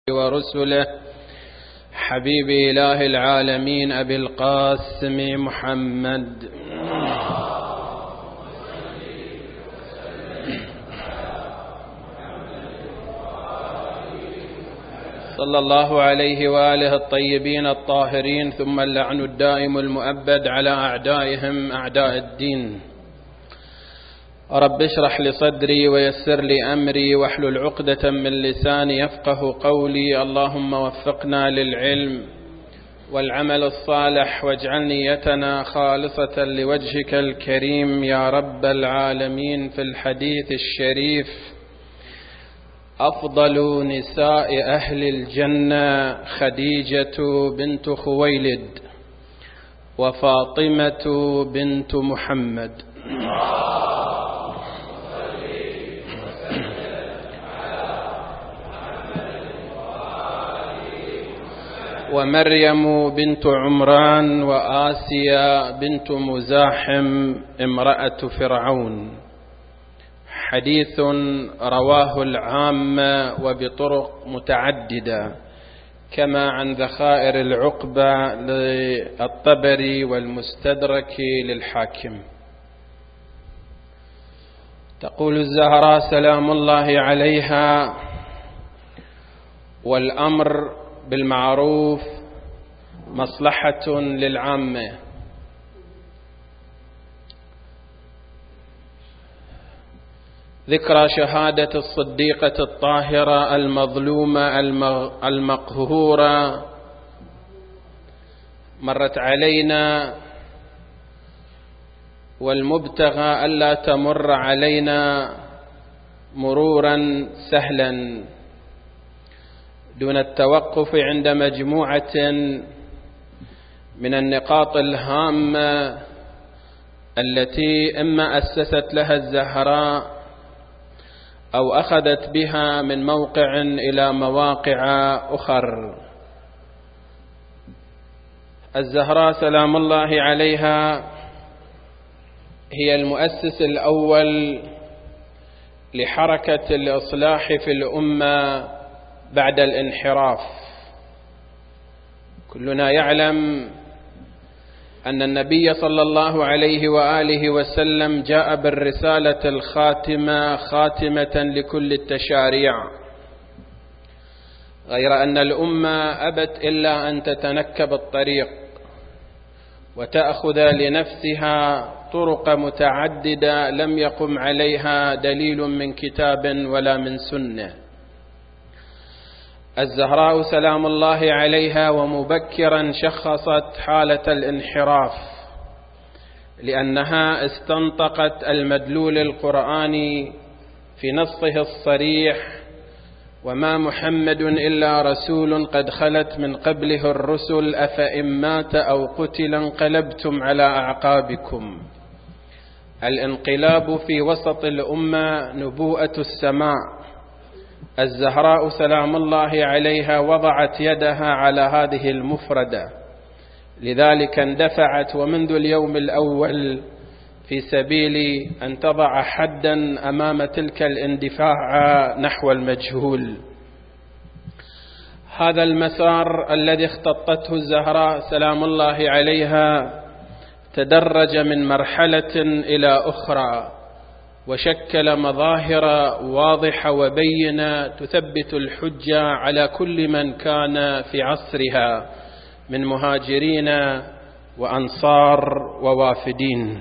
ورسله حبيب إله العالمين أبي القاسم محمد صلى الله عليه وآله الطيبين الطاهرين، ثم اللعن الدائم المؤبد على أعدائهم أعداء الدين. رب اشرح لي صدري ويسر لي أمري واحلل عقدة من لساني يفقه قولي. اللهم وفقنا للعلم والعمل الصالح واجعل نيتنا خالصة لوجهك الكريم يا رب العالمين. في الحديث الشريف: أفضل نساء أهل الجنة خديجة بنت خويلد وفاطمة بنت محمد. ومريم بنت عمران وآسيا بنت مزاحم امرأة فرعون. حديث رواه العامة وبطرق متعددة، كما عن ذخائر العقبة للطبري والمستدرك للحاكم. تقول الزهراء سلام الله عليها: والأمر بالمعروف مصلحة للعامة. ذكرى شهادة الصديقة الطاهرة المظلومة المقهورة مرت علينا، والمبتغى ألا تمر علينا مرورا سهلا دون التوقف عند مجموعة من النقاط الهامة التي إما أسست لها الزهراء أو أخذت بها من موقع إلى مواقع أخر. الزهراء سلام الله عليها هي المؤسس الأول لحركة الإصلاح في الأمة بعد الانحراف. كلنا يعلم أن النبي صلى الله عليه وآله وسلم جاء بالرسالة الخاتمة خاتمة لكل التشاريع، غير أن الأمة أبت إلا أن تتنكب الطريق وتأخذ لنفسها طرق متعددة لم يقم عليها دليل من كتاب ولا من سنة. الزهراء سلام الله عليها ومبكرا شخصت حالة الانحراف، لأنها استنطقت المدلول القرآني في نصه الصريح: وما محمد إلا رسول قد خلت من قبله الرسل أفإن مات أو قتل انقلبتم على أعقابكم. الانقلاب في وسط الأمة نبوءة السماء. الزهراء سلام الله عليها وضعت يدها على هذه المفردة، لذلك اندفعت ومنذ اليوم الأول في سبيل أن تضع حدا أمام تلك الاندفاع نحو المجهول. هذا المسار الذي اختطته الزهراء سلام الله عليها تدرج من مرحلة إلى أخرى، وشكل مظاهر واضحة وبينة تثبت الحجة على كل من كان في عصرها من مهاجرين وأنصار ووافدين.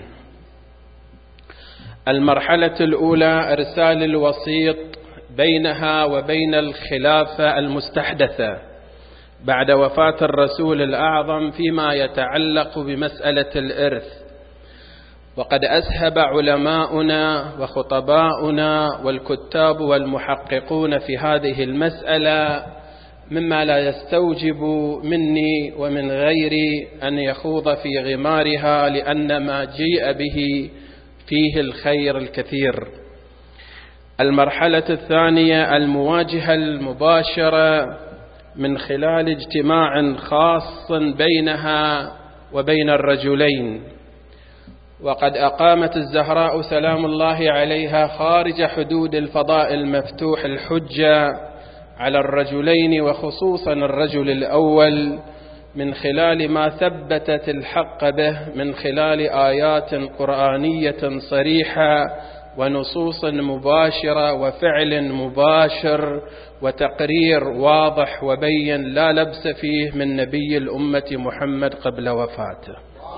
المرحلة الأولى إرسال الوسيط بينها وبين الخلافة المستحدثة بعد وفاة الرسول الأعظم فيما يتعلق بمسألة الإرث. وقد أسهب علماؤنا وخطباؤنا والكتاب والمحققون في هذه المسألة مما لا يستوجب مني ومن غيري أن يخوض في غمارها، لأن ما جيء به فيه الخير الكثير. المرحلة الثانية المواجهة المباشرة من خلال اجتماع خاص بينها وبين الرجلين. وقد أقامت الزهراء سلام الله عليها خارج حدود الفضاء المفتوح الحجة على الرجلين وخصوصا الرجل الأول من خلال ما ثبتت الحق به من خلال آيات قرآنية صريحة ونصوص مباشرة وفعل مباشر وتقرير واضح وبين لا لبس فيه من نبي الأمة محمد قبل وفاته.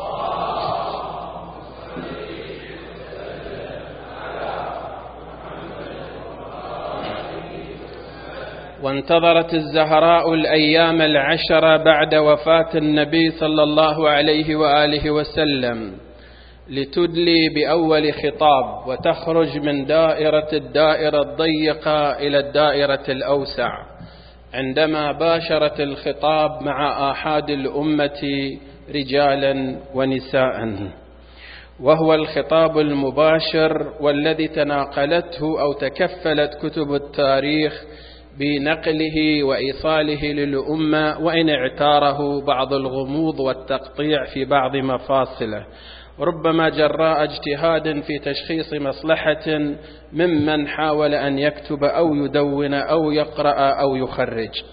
وانتظرت الزهراء الأيام العشر بعد وفاة النبي صلى الله عليه وآله وسلم لتدلي بأول خطاب وتخرج من الدائرة الضيقة إلى الدائرة الأوسع، عندما باشرت الخطاب مع آحاد الأمة رجالا ونساء، وهو الخطاب المباشر والذي تناقلته أو تكفلت كتب التاريخ بنقله وإيصاله للأمة، وإن اعتاره بعض الغموض والتقطيع في بعض مفاصله، ربما جراء اجتهاد في تشخيص مصلحة ممن حاول أن يكتب أو يدون أو يقرأ أو يخرج.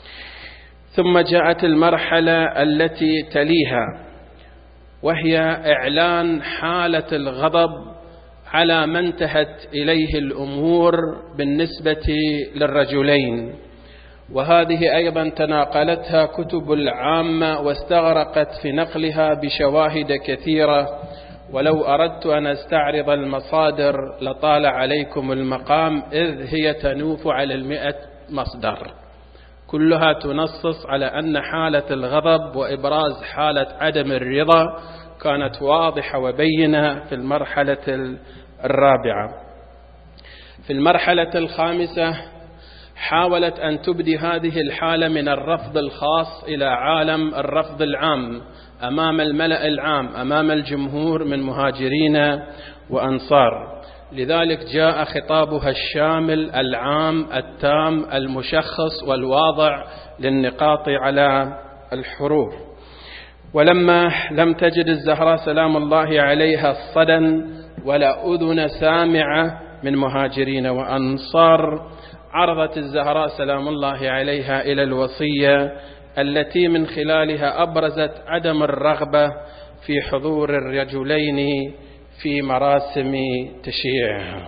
ثم جاءت المرحلة التي تليها، وهي إعلان حالة الغضب على ما انتهت إليه الأمور بالنسبة للرجلين، وهذه أيضا تناقلتها كتب العامة واستغرقت في نقلها بشواهد كثيرة، ولو أردت أن أستعرض المصادر لطال عليكم المقام، إذ هي تنوف على 100 مصدر، كلها تنصص على أن حالة الغضب وإبراز حالة عدم الرضا كانت واضحة وبينة في المرحلة الرابعة. في المرحلة الخامسة حاولت أن تبدي هذه الحالة من الرفض الخاص إلى عالم الرفض العام أمام الملأ العام، أمام الجمهور من مهاجرين وأنصار. لذلك جاء خطابها الشامل العام التام المشخص والواضع للنقاط على الحروف. ولما لم تجد الزهراء سلام الله عليها الصدى ولا أذن سامعة من مهاجرين وأنصار، عرضت الزهراء سلام الله عليها إلى الوصية التي من خلالها أبرزت عدم الرغبة في حضور الرجلين في مراسم تشييعها.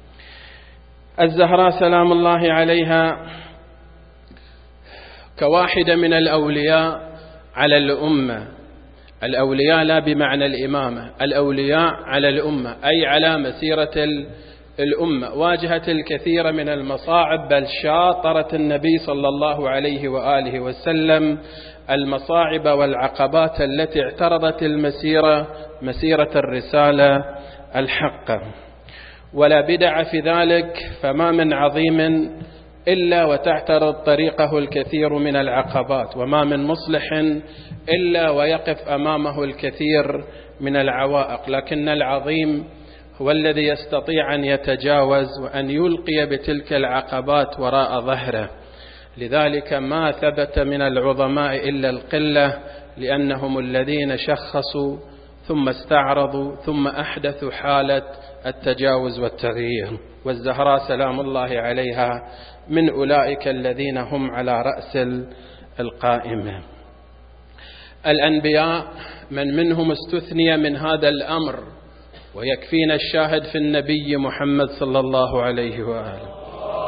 الزهراء سلام الله عليها كواحدة من الأولياء على الأمة، الأولياء لا بمعنى الإمامة، الأولياء على الأمة أي على مسيرة الأمة، واجهت الكثير من المصاعب، بل شاطرت النبي صلى الله عليه وآله وسلم المصاعب والعقبات التي اعترضت المسيرة، مسيرة الرسالة الحقة. ولا بدع في ذلك، فما من عظيم إلا وتعترض طريقه الكثير من العقبات، وما من مصلح إلا ويقف أمامه الكثير من العوائق، لكن العظيم هو الذي يستطيع أن يتجاوز وأن يلقي بتلك العقبات وراء ظهره. لذلك ما ثبت من العظماء إلا القلة، لأنهم الذين شخصوا ثم استعرضوا ثم أحدثوا حالة التجاوز والتغيير. والزهراء سلام الله عليها من أولئك الذين هم على رأس القائمة. الأنبياء من منهم استثني من هذا الأمر، ويكفينا الشاهد في النبي محمد صلى الله عليه وآله.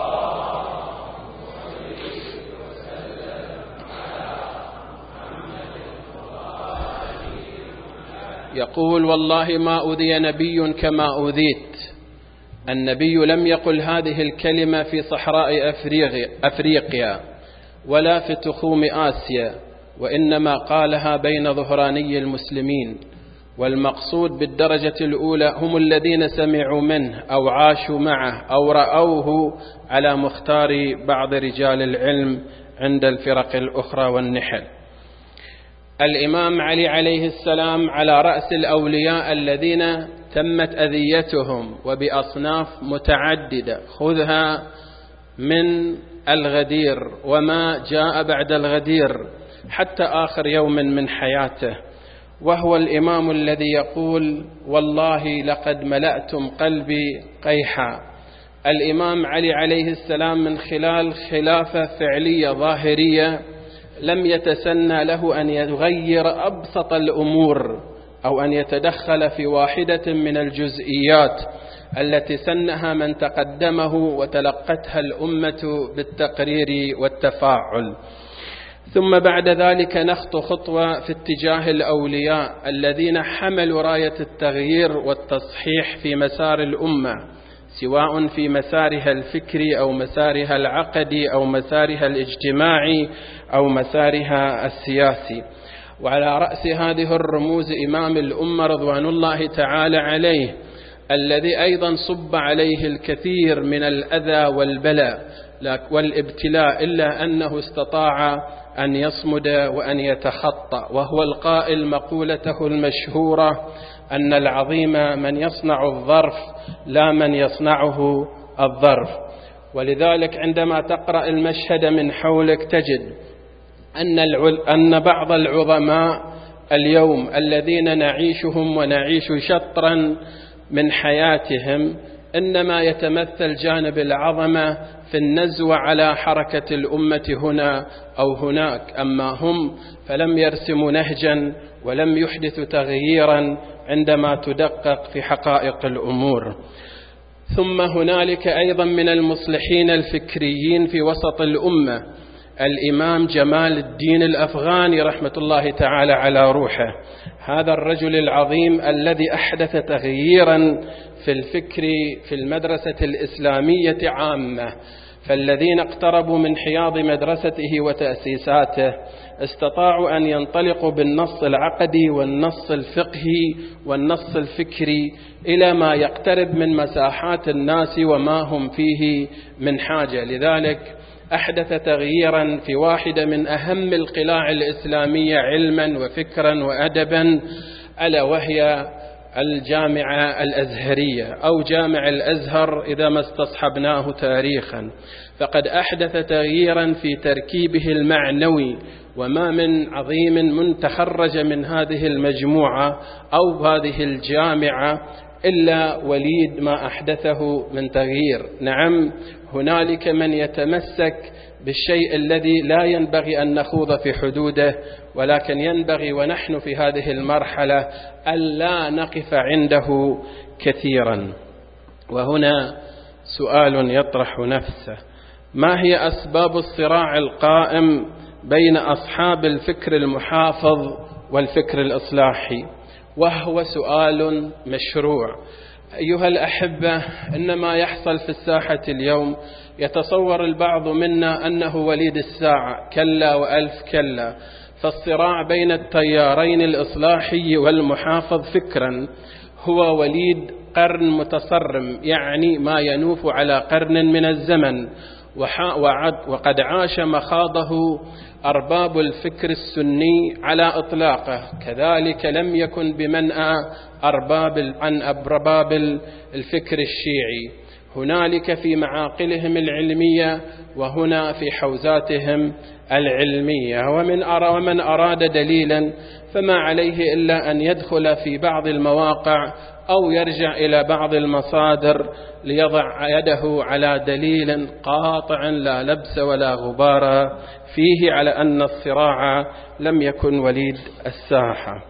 يقول: والله ما أوذي نبي كما أوذيت. النبي لم يقل هذه الكلمة في صحراء أفريقيا ولا في تخوم آسيا، وإنما قالها بين ظهراني المسلمين، والمقصود بالدرجة الأولى هم الذين سمعوا منه أو عاشوا معه أو رأوه على مختار بعض رجال العلم عند الفرق الأخرى والنحل. الإمام علي عليه السلام على رأس الأولياء الذين تمت أذيتهم وبأصناف متعددة، خذها من الغدير وما جاء بعد الغدير حتى آخر يوم من حياته، وهو الإمام الذي يقول: والله لقد ملأتم قلبي قيحا الإمام علي عليه السلام من خلال خلافة فعلية ظاهرية لم يتسنى له أن يغير أبسط الأمور أو أن يتدخل في واحدة من الجزئيات التي سنها من تقدمه وتلقتها الأمة بالتقرير والتفاعل. ثم بعد ذلك نخطو خطوة في اتجاه الأولياء الذين حملوا راية التغيير والتصحيح في مسار الأمة، سواء في مسارها الفكري أو مسارها العقدي أو مسارها الاجتماعي أو مسارها السياسي. وعلى رأس هذه الرموز إمام الأمة رضوان الله تعالى عليه، الذي أيضا صب عليه الكثير من الأذى والبلاء والابتلاء، إلا أنه استطاع أن يصمد وأن يتخطى، وهو القائل مقولته المشهورة أن العظيم من يصنع الظرف لا من يصنعه الظرف. ولذلك عندما تقرأ المشهد من حولك تجد أن بعض العظماء اليوم الذين نعيشهم ونعيش شطرا من حياتهم إنما يتمثل جانب العظمة في النزوة على حركة الأمة هنا أو هناك، أما هم فلم يرسموا نهجا ولم يحدثوا تغييرا عندما تدقق في حقائق الأمور. ثم هنالك أيضا من المصلحين الفكريين في وسط الأمة الإمام جمال الدين الأفغاني رحمة الله تعالى على روحه، هذا الرجل العظيم الذي أحدث تغييرا في الفكر في المدرسة الإسلامية عامة. فالذين اقتربوا من حياض مدرسته وتأسيساته استطاعوا أن ينطلقوا بالنص العقدي والنص الفقهي والنص الفكري إلى ما يقترب من مساحات الناس وما هم فيه من حاجة. لذلك أحدث تغييرا في واحدة من أهم القلاع الإسلامية علما وفكرا وأدبا، ألا وهي الجامعة الأزهرية أو جامع الأزهر إذا ما استصحبناه تاريخا. فقد أحدث تغييرا في تركيبه المعنوي، وما من عظيم من تخرج من هذه المجموعة أو هذه الجامعة إلا وليد ما أحدثه من تغيير. نعم، هنالك من يتمسك بالشيء الذي لا ينبغي أن نخوض في حدوده، ولكن ينبغي ونحن في هذه المرحلة ألا نقف عنده كثيرا. وهنا سؤال يطرح نفسه: ما هي أسباب الصراع القائم بين أصحاب الفكر المحافظ والفكر الإصلاحي؟ وهو سؤال مشروع. أيها الأحبة، إن ما يحصل في الساحة اليوم يتصور البعض منا أنه وليد الساعة. كلا وألف كلا، فالصراع بين التيارين الإصلاحي والمحافظ فكرا هو وليد قرن متصرم، يعني ما ينوف على قرن من الزمن، وقد عاش مخاضه أرباب الفكر السني على إطلاقه، كذلك لم يكن بمنأى عن أرباب الفكر الشيعي، هنالك في معاقلهم العلمية وهنا في حوزاتهم العلمية. ومن أراد دليلا فما عليه إلا أن يدخل في بعض المواقع أو يرجع إلى بعض المصادر ليضع يده على دليل قاطع لا لبس ولا غبار فيه على أن الصراع لم يكن وليد الساحة.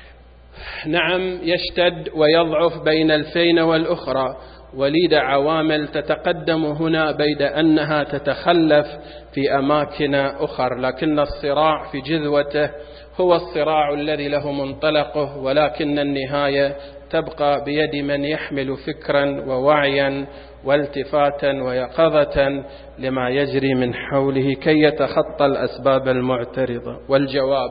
نعم، يشتد ويضعف بين الفين والأخرى، وليد عوامل تتقدم هنا بيد أنها تتخلف في أماكن أخرى، لكن الصراع في جذوته هو الصراع الذي له منطلقه، ولكن النهاية تبقى بيد من يحمل فكرا ووعيا والتفاتا ويقظة لما يجري من حوله كي يتخطى الأسباب المعترضة. والجواب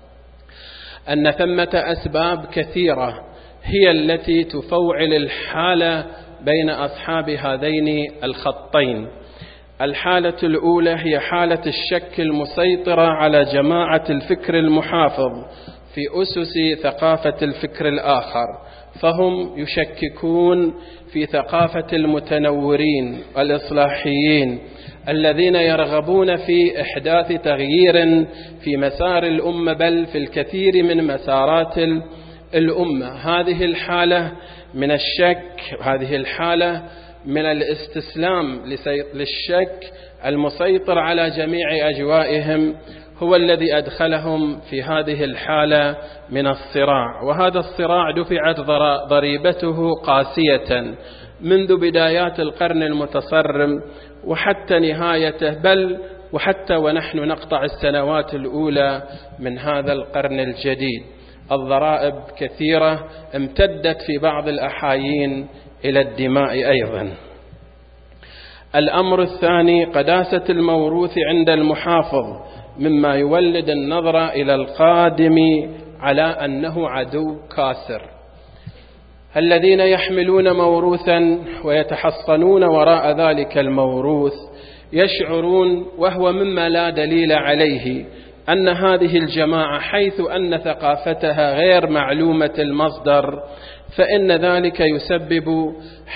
أن ثمة أسباب كثيرة هي التي تفوعل الحالة بين أصحاب هذين الخطين. الحالة الأولى هي حالة الشك المسيطرة على جماعة الفكر المحافظ في أسس ثقافة الفكر الآخر، فهم يشككون في ثقافة المتنورين الإصلاحيين الذين يرغبون في إحداث تغيير في مسار الأمة، بل في الكثير من مسارات الأمة. هذه الحالة من الشك، هذه الحالة من الاستسلام للشك المسيطر على جميع أجوائهم هو الذي أدخلهم في هذه الحالة من الصراع. وهذا الصراع دفعت ضريبته قاسية منذ بدايات القرن المتصرم وحتى نهايته، بل وحتى ونحن نقطع السنوات الأولى من هذا القرن الجديد. الضرائب كثيرة امتدت في بعض الأحايين إلى الدماء أيضا. الأمر الثاني قداسة الموروث عند المحافظ، مما يولد النظرة إلى القادم على أنه عدو كاسر. الذين يحملون موروثا ويتحصنون وراء ذلك الموروث يشعرون، وهو مما لا دليل عليه، أن هذه الجماعة حيث أن ثقافتها غير معلومة المصدر فإن ذلك يسبب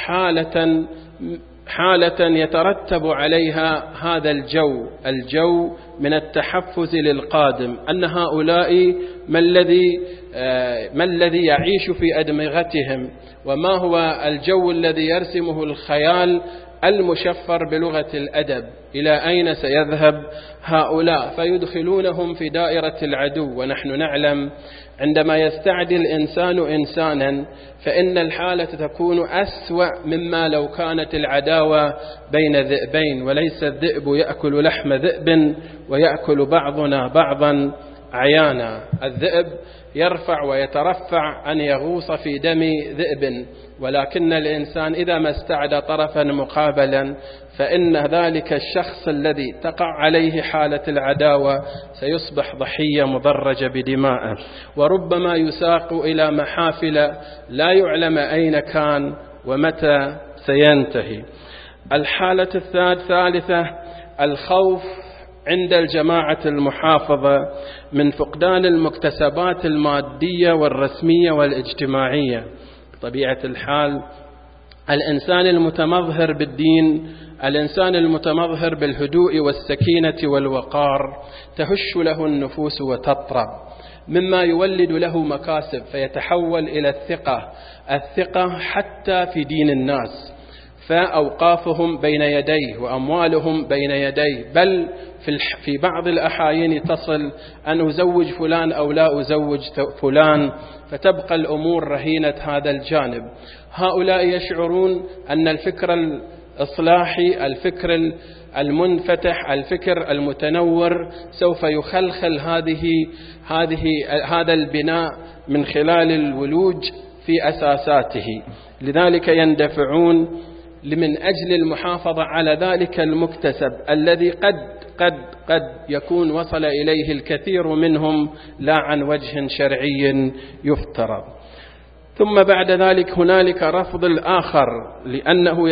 حالة يترتب عليها هذا الجو من التحفز للقادم، أن هؤلاء ما الذي يعيش في أدمغتهم، وما هو الجو الذي يرسمه الخيال المشفر بلغة الأدب، إلى أين سيذهب هؤلاء، فيدخلونهم في دائرة العدو. ونحن نعلم عندما يستعدي الإنسان إنسانا فإن الحالة تكون أسوأ مما لو كانت العداوة بين ذئبين، وليس الذئب يأكل لحم ذئب ويأكل بعضنا بعضا عيانا. الذئب يرفع ويترفع أن يغوص في دم ذئب، ولكن الإنسان إذا ما استعدى طرفا مقابلا فإن ذلك الشخص الذي تقع عليه حالة العداوة سيصبح ضحية مضرجة بدمائه، وربما يساق إلى محافل لا يعلم أين كان ومتى سينتهي. الحالة الثالثة الخوف عند الجماعة المحافظة من فقدان المكتسبات المادية والرسمية والاجتماعية. بطبيعة الحال الإنسان المتمظهر بالدين، الإنسان المتمظهر بالهدوء والسكينة والوقار تهش له النفوس وتطرب، مما يولد له مكاسب في إلى الثقة حتى في دين الناس، فأوقافهم بين يديه وأموالهم بين يديه، بل في بعض الأحايين تصل أن أزوج فلان أو لا أزوج فلان، فتبقى الأمور رهينة هذا الجانب. هؤلاء يشعرون أن الفكر الإصلاحي، الفكر المنفتح، الفكر المتنور سوف يخلخل هذا البناء من خلال الولوج في أساساته، لذلك يندفعون من أجل المحافظة على ذلك المكتسب الذي قد يكون وصل إليه الكثير منهم لا عن وجه شرعي يفترض. ثم بعد ذلك هنالك رفض الآخر، لأنه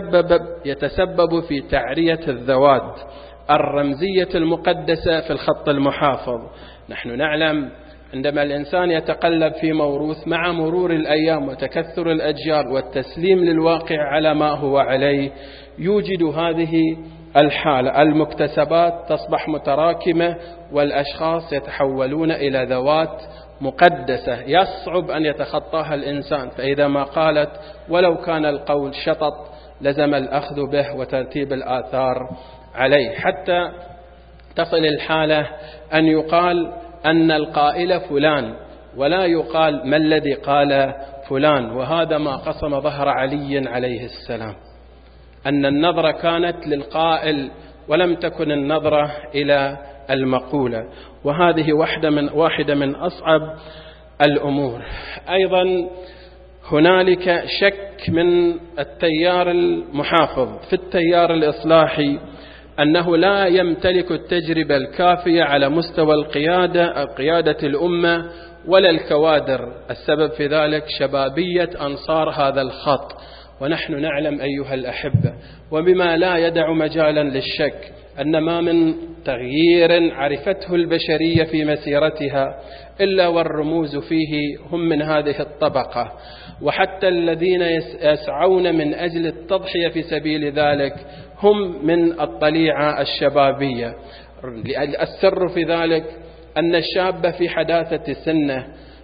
يتسبب في تعرية الذوات الرمزية المقدسة في الخط المحافظ. نحن نعلم عندما الإنسان يتقلب في موروث مع مرور الأيام وتكثر الأجيال والتسليم للواقع على ما هو عليه، يوجد هذه الحالة، المكتسبات تصبح متراكمة والأشخاص يتحولون إلى ذوات مقدسة يصعب أن يتخطاها الإنسان، فإذا ما قالت ولو كان القول شطط لزم الأخذ به وترتيب الآثار عليه، حتى تصل الحالة أن يقال أن القائل فلان ولا يقال ما الذي قال فلان. وهذا ما قسم ظهر علي عليه السلام، أن النظرة كانت للقائل ولم تكن النظرة إلى المقولة، وهذه واحدة من أصعب الأمور. أيضا هنالك شك من التيار المحافظ في التيار الإصلاحي أنه لا يمتلك التجربة الكافية على مستوى قيادة الأمة ولا الكوادر. السبب في ذلك شبابية أنصار هذا الخط، ونحن نعلم أيها الأحبة وبما لا يدع مجالا للشك أن ما من تغيير عرفته البشرية في مسيرتها إلا والرموز فيه هم من هذه الطبقة، وحتى الذين يسعون من أجل التضحية في سبيل ذلك هم من الطليعة الشبابية. السر في ذلك أن الشاب في حداثة سنه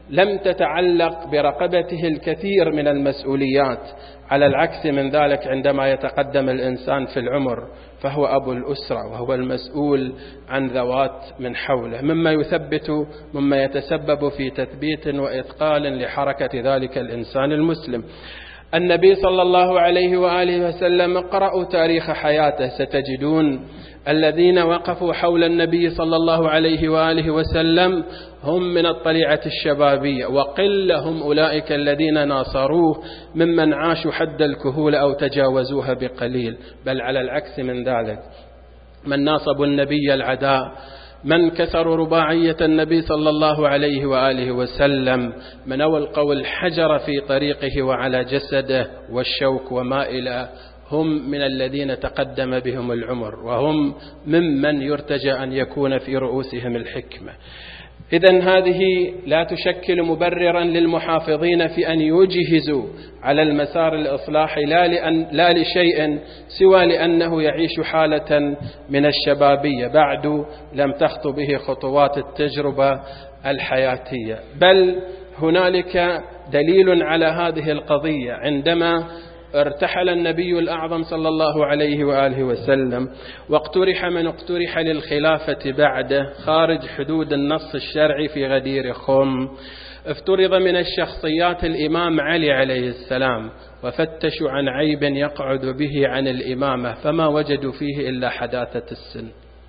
لم تتعلق برقبته الكثير من المسؤوليات، على العكس من ذلك عندما يتقدم الإنسان في العمر فهو أبو الأسرة وهو المسؤول عن ذوات من حوله، مما يتسبب في تثبيت وإثقال لحركة ذلك الإنسان المسلم. النبي صلى الله عليه وآله وسلم اقرأوا تاريخ حياته ستجدون الذين وقفوا حول النبي صلى الله عليه وآله وسلم هم من الطليعة الشبابية، وقل هم أولئك الذين ناصروه ممن عاشوا حد الكهولة أو تجاوزوها بقليل، بل على العكس من ذلك من ناصبوا النبي العداء، من كسروا رباعية النبي صلى الله عليه وآله وسلم، من ألقوا الحجر في طريقه وعلى جسده والشوك وما إلى، هم من الذين تقدم بهم العمر، وهم ممن يرتجى أن يكون في رؤوسهم الحكمة. إذن هذه لا تشكل مبررا للمحافظين في أن يجهزوا على المسار الإصلاحي لا لشيء سوى لأنه يعيش حالة من الشبابية بعد لم تخطو به خطوات التجربة الحياتية. بل هنالك دليل على هذه القضية عندما ارتحل النبي الأعظم صلى الله عليه وآله وسلم واقترح من اقترح للخلافة بعده خارج حدود النص الشرعي في غدير خم. افترض من الشخصيات الإمام علي عليه السلام، وفتشوا عن عيب يقعد به عن الإمامة فما وجدوا فيه إلا حداثة السن،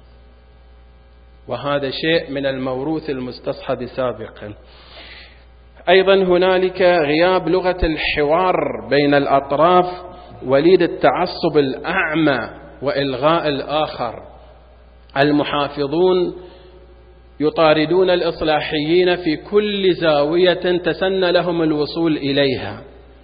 وهذا شيء من الموروث المستصحب سابقا. أيضا هنالك غياب لغة الحوار بين الأطراف وليد التعصب الأعمى وإلغاء الآخر. المحافظون يطاردون الإصلاحيين في كل زاوية تسنى لهم الوصول إليها،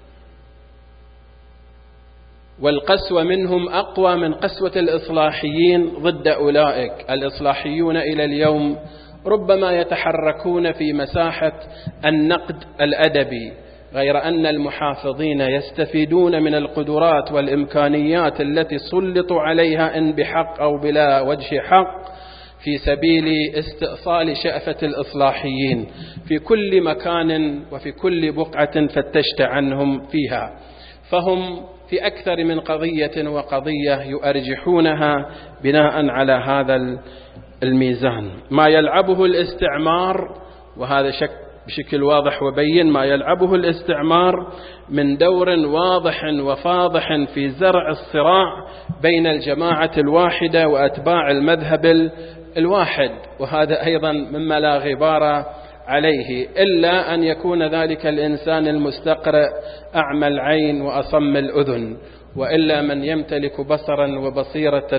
والقسوة منهم أقوى من قسوة الإصلاحيين ضد أولئك. الإصلاحيون إلى اليوم ربما يتحركون في مساحة النقد الأدبي، غير أن المحافظين يستفيدون من القدرات والإمكانيات التي سلطوا عليها إن بحق أو بلا وجه حق في سبيل استئصال شأفة الإصلاحيين في كل مكان وفي كل بقعة فتشت عنهم فيها، فهم في أكثر من قضية وقضية يؤرجحونها بناء على هذا الميزان. ما يلعبه الاستعمار، وهذا بشكل واضح وبين، ما يلعبه الاستعمار من دور واضح وفاضح في زرع الصراع بين الجماعة الواحدة وأتباع المذهب الواحد، وهذا أيضا مما لا غبار عليه، إلا أن يكون ذلك الإنسان المستقرئ أعمى العين وأصم الأذن، وإلا من يمتلك بصرا وبصيرة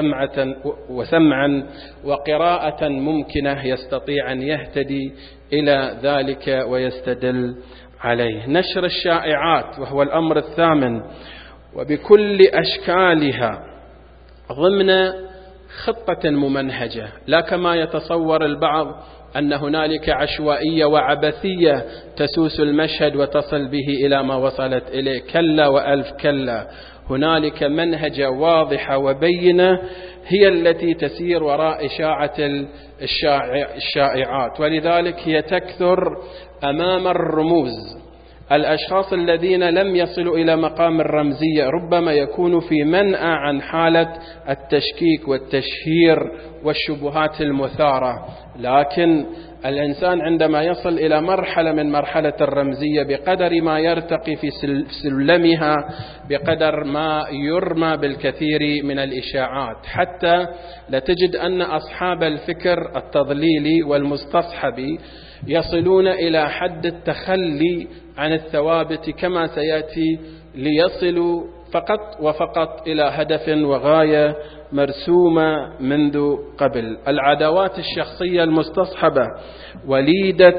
وسمعا وقراءة ممكنة يستطيع أن يهتدي إلى ذلك ويستدل عليه. نشر الشائعات وهو الأمر الثامن، وبكل أشكالها ضمن خطة ممنهجة، لا كما يتصور البعض أن هنالك عشوائية وعبثية تسوس المشهد وتصل به إلى ما وصلت إليه. كلا وألف كلا، هنالك منهجة واضحة وبينة هي التي تسير وراء إشاعة الشائعات، ولذلك هي تكثر أمام الرموز. الأشخاص الذين لم يصلوا إلى مقام الرمزية ربما يكونوا في منأى عن حالة التشكيك والتشهير والشبهات المثارة، لكن الإنسان عندما يصل إلى مرحلة من مرحلة الرمزية بقدر ما يرتقي في سلمها بقدر ما يرمى بالكثير من الإشاعات، حتى لتجد أن أصحاب الفكر التضليلي والمستصحبي يصلون إلى حد التخلي عن الثوابت كما سيأتي، ليصلوا فقط وفقط إلى هدف وغاية مرسومة منذ قبل. العداوات الشخصية المستصحبة وليدة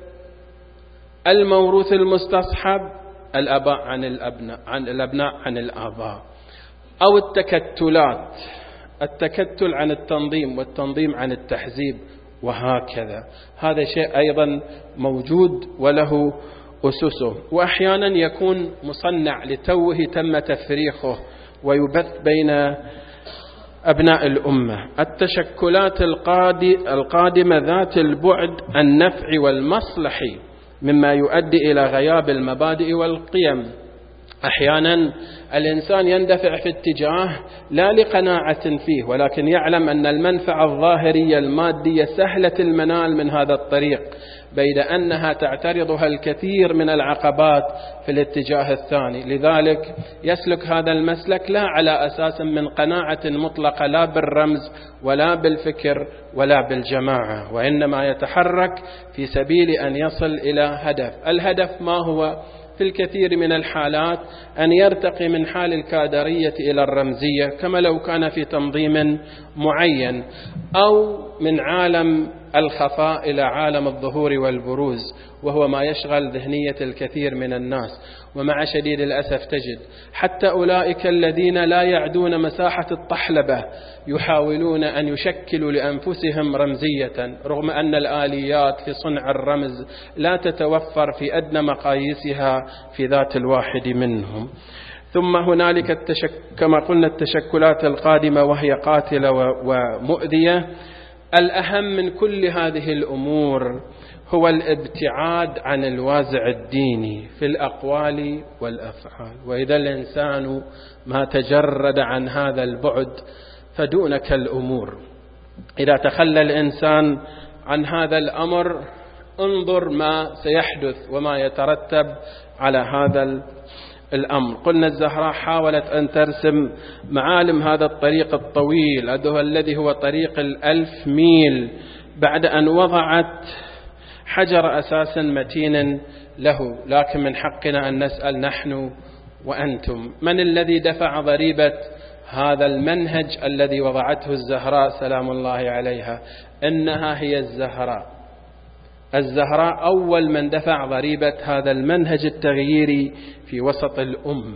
الموروث المستصحب، الآباء عن الأبناء عن الآباء، أو التكتل عن التنظيم والتنظيم عن التحزيب، وهكذا. هذا شيء أيضا موجود وله أسسه، وأحيانا يكون مصنع لتوه تم تفريخه ويبث بين أبناء الأمة. التشكلات القادمة ذات البعد النفعي والمصلحي مما يؤدي إلى غياب المبادئ والقيم. أحيانا الإنسان يندفع في اتجاه لا لقناعة فيه، ولكن يعلم أن المنفعة الظاهرية المادية سهلة المنال من هذا الطريق، بيد أنها تعترضها الكثير من العقبات في الاتجاه الثاني. لذلك يسلك هذا المسلك لا على أساس من قناعة مطلقة، لا بالرمز ولا بالفكر ولا بالجماعة، وإنما يتحرك في سبيل أن يصل إلى هدف. الهدف ما هو؟ في الكثير من الحالات أن يرتقي من حال الكادرية إلى الرمزية، كما لو كان في تنظيم معين، أو من عالم الخفاء إلى عالم الظهور والبروز، وهو ما يشغل ذهنية الكثير من الناس. ومع شديد الأسف تجد حتى أولئك الذين لا يعدون مساحة الطحلبة يحاولون أن يشكلوا لأنفسهم رمزية، رغم أن الآليات في صنع الرمز لا تتوفر في أدنى مقاييسها في ذات الواحد منهم. ثم هنالك كما قلنا التشكلات القادمة، وهي قاتلة ومؤذية. الأهم من كل هذه الأمور هو الابتعاد عن الوازع الديني في الأقوال والأفعال. وإذا الإنسان ما تجرد عن هذا البعد فدونك الأمور. إذا تخلى الإنسان عن هذا الأمر انظر ما سيحدث وما يترتب على هذا الأمر. قلنا الزهراء حاولت أن ترسم معالم هذا الطريق الطويل الذي هو طريق 1000 ميل، بعد أن وضعت حجر أساس متين له. لكن من حقنا أن نسأل نحن وأنتم، من الذي دفع ضريبة هذا المنهج الذي وضعته الزهراء سلام الله عليها؟ إنها هي الزهراء أول من دفع ضريبة هذا المنهج التغييري في وسط الأمة.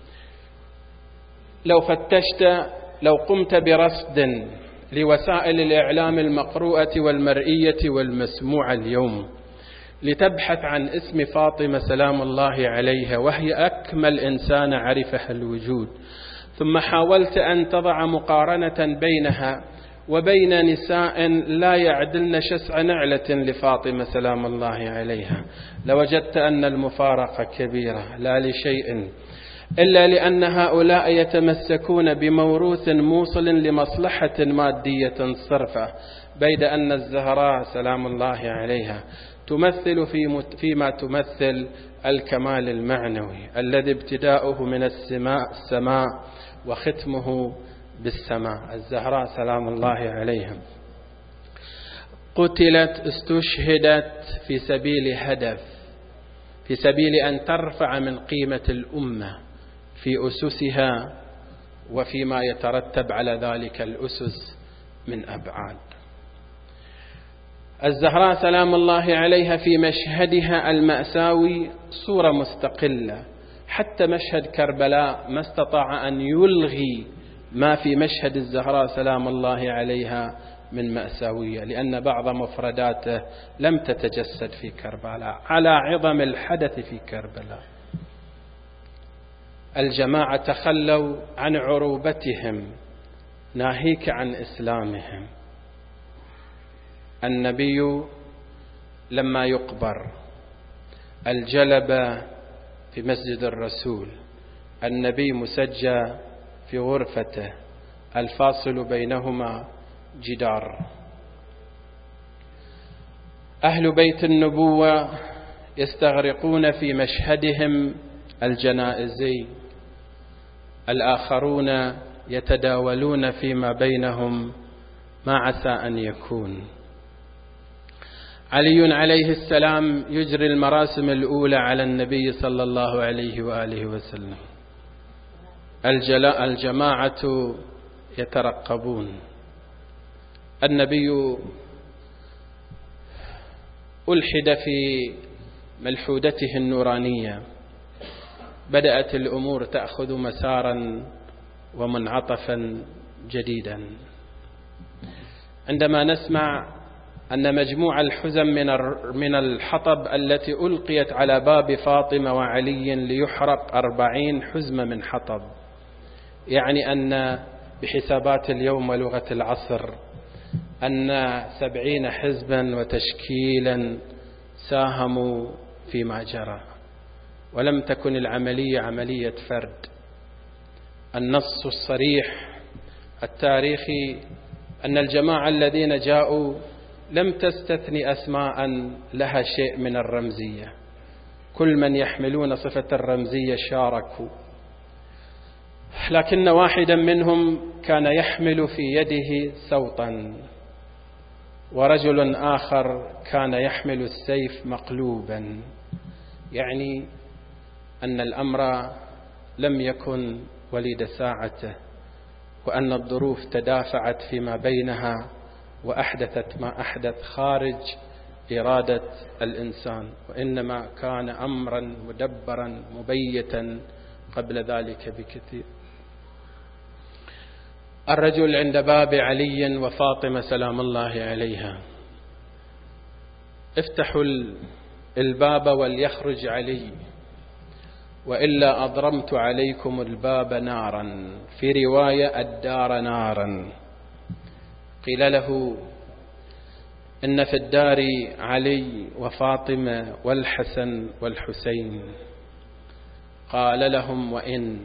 لو قمت برصد لوسائل الإعلام المقروءة والمرئية والمسموعة اليوم لتبحث عن اسم فاطمة سلام الله عليها، وهي أكمل إنسان عرفها الوجود، ثم حاولت أن تضع مقارنة بينها وبين نساء لا يعدلن شسع نعلة لفاطمة سلام الله عليها، لوجدت أن المفارقة كبيرة، لا لشيء إلا لأن هؤلاء يتمسكون بموروث موصل لمصلحة مادية صرفة، بيد أن الزهراء سلام الله عليها تمثل فيما تمثل الكمال المعنوي الذي ابتداؤه من السماء وختمه بالسماء. الزهراء سلام الله عليها قتلت، استشهدت في سبيل هدف، في سبيل أن ترفع من قيمة الأمة في أسسها وفيما يترتب على ذلك الأسس من أبعاد. الزهراء سلام الله عليها في مشهدها المأساوي صورة مستقلة، حتى مشهد كربلاء ما استطاع أن يلغي ما في مشهد الزهراء سلام الله عليها من مأساوية، لأن بعض مفرداته لم تتجسد في كربلاء على عظم الحدث في كربلاء. الجماعة تخلوا عن عروبتهم ناهيك عن إسلامهم. النبي لما يقبر الجلبة في مسجد الرسول، النبي مسجى في غرفته الفاصل بينهما جدار. أهل بيت النبوة يستغرقون في مشهدهم الجنائزي، الآخرون يتداولون فيما بينهم ما عسى أن يكون. علي عليه السلام يجري المراسم الأولى على النبي صلى الله عليه وآله وسلم، الجماعة يترقبون. النبي ألحد في ملحودته النورانية، بدأت الأمور تأخذ مسارا ومنعطفا جديدا. عندما نسمع أن مجموع الحزم من الحطب التي ألقيت على باب فاطمة وعلي ليحرق 40 حزمة من حطب، يعني أن بحسابات اليوم ولغة العصر أن 70 حزبا وتشكيلا ساهموا فيما جرى، ولم تكن العملية عملية فرد. النص الصريح التاريخي أن الجماعة الذين جاءوا لم تستثني أسماء لها شيء من الرمزية، كل من يحملون صفة الرمزية شاركوا، لكن واحدا منهم كان يحمل في يده سوطا، ورجل آخر كان يحمل السيف مقلوبا، يعني أن الأمر لم يكن وليد ساعته، وأن الظروف تدافعت فيما بينها وأحدثت ما أحدث خارج إرادة الإنسان، وإنما كان أمرا مدبرا مبيتا قبل ذلك بكثير. الرجل عند باب علي وفاطمة سلام الله عليها، افتحوا الباب وليخرج علي وإلا أضرمت عليكم الباب نارا، في رواية الدار نارا. قيل له إن في الدار علي وفاطمة والحسن والحسين، قال لهم وإن.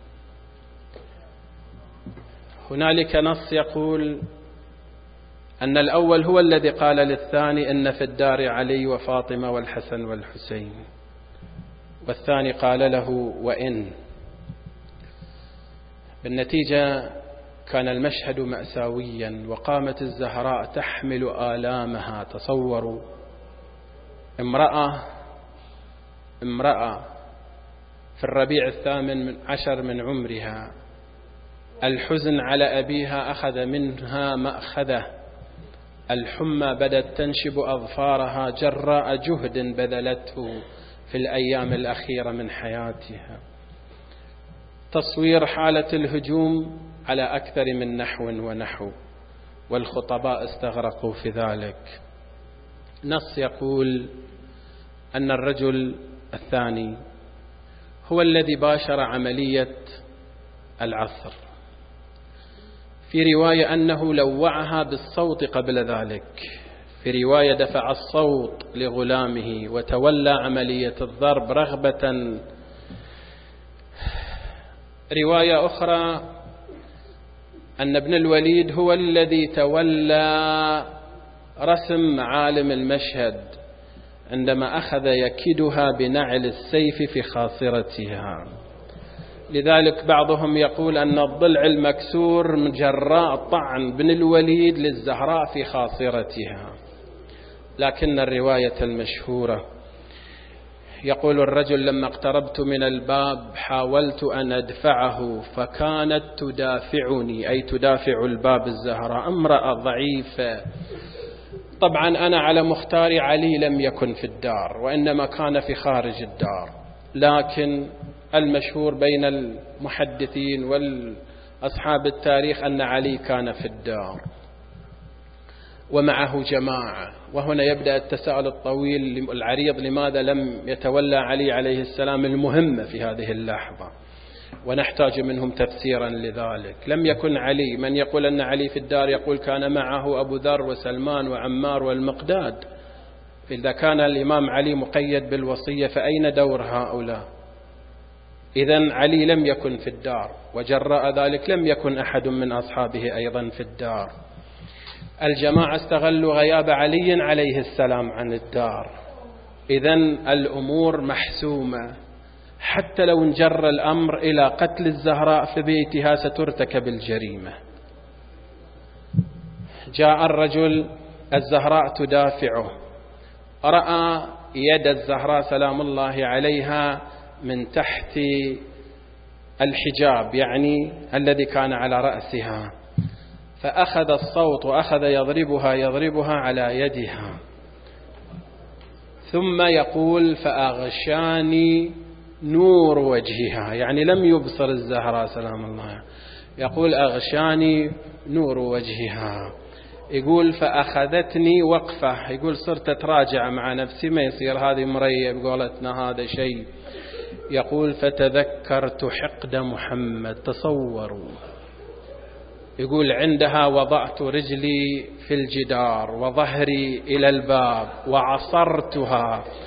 هنالك نص يقول أن الأول هو الذي قال للثاني إن في الدار علي وفاطمة والحسن والحسين، والثاني قال له وإن. بالنتيجة كان المشهد مأساويا، وقامت الزهراء تحمل آلامها. تصوروا امرأة في الربيع 18 من عمرها، الحزن على أبيها أخذ منها مأخذه، الحمى بدت تنشب أظفارها جراء جهد بذلته في الأيام الأخيرة من حياتها. تصوير حالة الهجوم على أكثر من نحو ونحو، والخطباء استغرقوا في ذلك. نص يقول أن الرجل الثاني هو الذي باشر عملية العصر، في رواية أنه لوعها بالصوت قبل ذلك، في رواية دفع الصوت لغلامه وتولى عملية الضرب رغبة. رواية أخرى أن ابن الوليد هو الذي تولى رسم معالم المشهد عندما أخذ يكدها بنعل السيف في خاصرتها. لذلك بعضهم يقول أن الضلع المكسور من جراء طعن ابن الوليد للزهراء في خاصرتها، لكن الرواية المشهورة يقول الرجل لما اقتربت من الباب حاولت أن أدفعه فكانت تدافعني، أي تدافع الباب الزهراء، امرأة ضعيفة. طبعا أنا على مختار علي لم يكن في الدار، وإنما كان في خارج الدار، لكن المشهور بين المحدثين والأصحاب التاريخ أن علي كان في الدار ومعه جماعة. وهنا يبدأ التساؤل الطويل العريض، لماذا لم يتولى علي عليه السلام المهمة في هذه اللحظة؟ ونحتاج منهم تفسيرا لذلك. لم يكن علي، من يقول أن علي في الدار يقول كان معه أبو ذر وسلمان وعمار والمقداد. إذا كان الإمام علي مقيد بالوصية فأين دور هؤلاء؟ إذن علي لم يكن في الدار، وجراء ذلك لم يكن أحد من أصحابه أيضا في الدار. الجماعة استغلوا غياب علي عليه السلام عن الدار، إذن الأمور محسومة. حتى لو انجر الأمر إلى قتل الزهراء في بيتها سترتكب الجريمة. جاء الرجل، الزهراء تدافعه، رأى يد الزهراء سلام الله عليها من تحت الحجاب، يعني الذي كان على رأسها، فأخذ الصوت وأخذ يضربها على يدها، ثم يقول فأغشاني نور وجهها، يعني لم يبصر الزهراء سلام الله، يقول أغشاني نور وجهها. يقول فأخذتني وقفة، يقول صرت أتراجع مع نفسي، ما يصير هذه مرية بقولتنا هذا شيء. يقول فتذكرت حقد محمد. تصوروا، يقول عندها وضعت رجلي في الجدار وظهري إلى الباب وعصرتها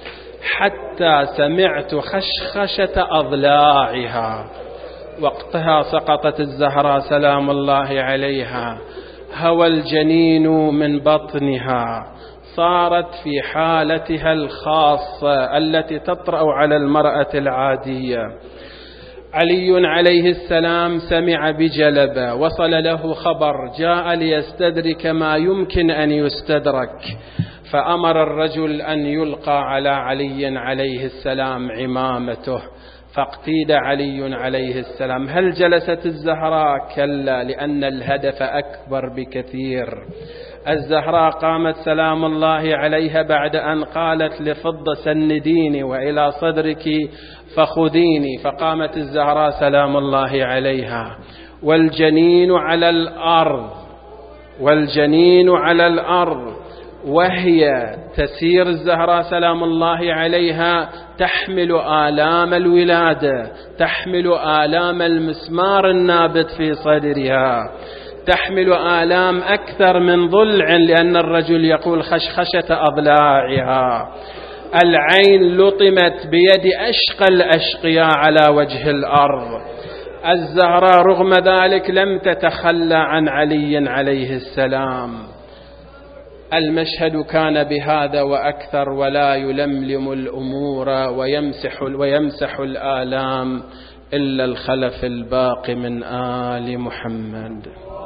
حتى سمعت خشخشة أضلاعها. وقتها سقطت الزهراء سلام الله عليها، هوى الجنين من بطنها، صارت في حالتها الخاصة التي تطرأ على المرأة العادية. علي عليه السلام سمع بجلبة، وصل له خبر، جاء ليستدرك ما يمكن أن يستدرك، فأمر الرجل أن يلقى على علي عليه السلام عمامته، فاقتيد علي عليه السلام. هل جلست الزهراء؟ كلا، لأن الهدف أكبر بكثير. الزهراء قامت سلام الله عليها بعد أن قالت لفضة سنديني وإلى صدرك فخذيني، فقامت الزهراء سلام الله عليها والجنين على الأرض، والجنين على الأرض، وهي تسير الزهراء سلام الله عليها تحمل آلام الولادة، تحمل آلام المسمار النابت في صدرها، تحمل آلام أكثر من ضلع، لأن الرجل يقول خشخشة أضلاعها. العين لطمت بيد أشقى الأشقياء على وجه الأرض. الزهراء رغم ذلك لم تتخلى عن علي عليه السلام. المشهد كان بهذا وأكثر، ولا يلملم الأمور ويمسح الآلام إلا الخلف الباقي من آل محمد.